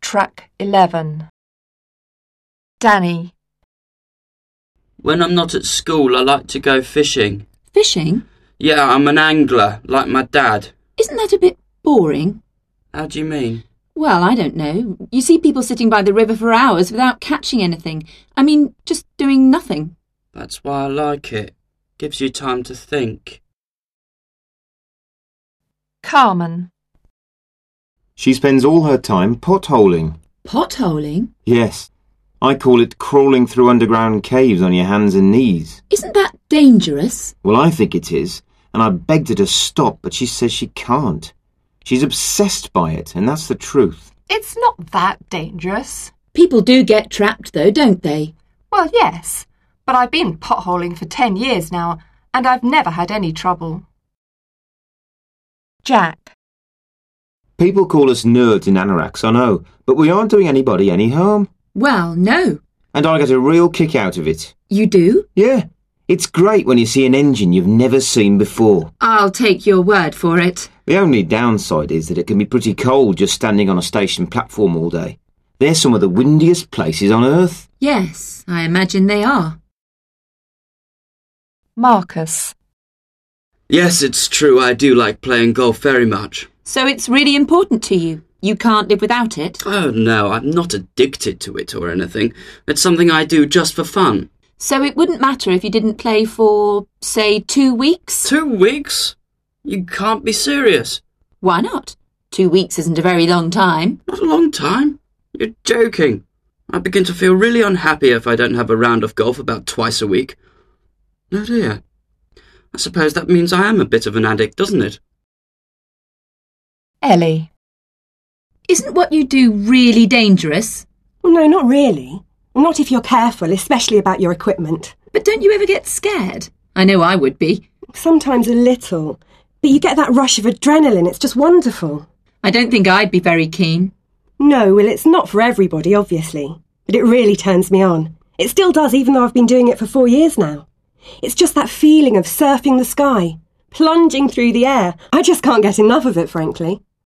Track 11. Danny. When I'm not at school, I like to go fishing. Fishing? Yeah, I'm an angler, like my dad. Isn't that a bit boring? How do you mean? Well, I don't know. You see people sitting by the river for hours without catching anything. I mean, just doing nothing. That's why I like it. Gives you time to think. Carmen. She spends all her time potholing. Potholing? Yes. I call it crawling through underground caves on your hands and knees. Isn't that dangerous? Well, I think it is, and I begged her to stop, but she says she can't. She's obsessed by it, and that's the truth. It's not that dangerous. People do get trapped, though, don't they? Well, yes, but I've been potholing for 10 years now, and I've never had any trouble. Jack. People call us nerds in anoraks, I know, but we aren't doing anybody any harm. Well, no. And I get a real kick out of it. You do? Yeah. It's great when you see an engine you've never seen before. I'll take your word for it. The only downside is that it can be pretty cold just standing on a station platform all day. They're some of the windiest places on Earth. Yes, I imagine they are. Marcus. Yes, it's true, I do like playing golf very much. So it's really important to you? You can't live without it? Oh, no, I'm not addicted to it or anything. It's something I do just for fun. So it wouldn't matter if you didn't play for, say, 2 weeks? 2 weeks? You can't be serious. Why not? 2 weeks isn't a very long time. Not a long time. You're joking. I begin to feel really unhappy if I don't have a round of golf about twice a week. Oh dear. I suppose that means I am a bit of an addict, doesn't it? Ellie. Isn't what you do really dangerous? Well, no, not really. Not if you're careful, especially about your equipment. But don't you ever get scared? I know I would be. Sometimes a little. But you get that rush of adrenaline. It's just wonderful. I don't think I'd be very keen. No, well, it's not for everybody, obviously. But it really turns me on. It still does, even though I've been doing it for 4 years now. It's just that feeling of surfing the sky, plunging through the air. I just can't get enough of it, frankly.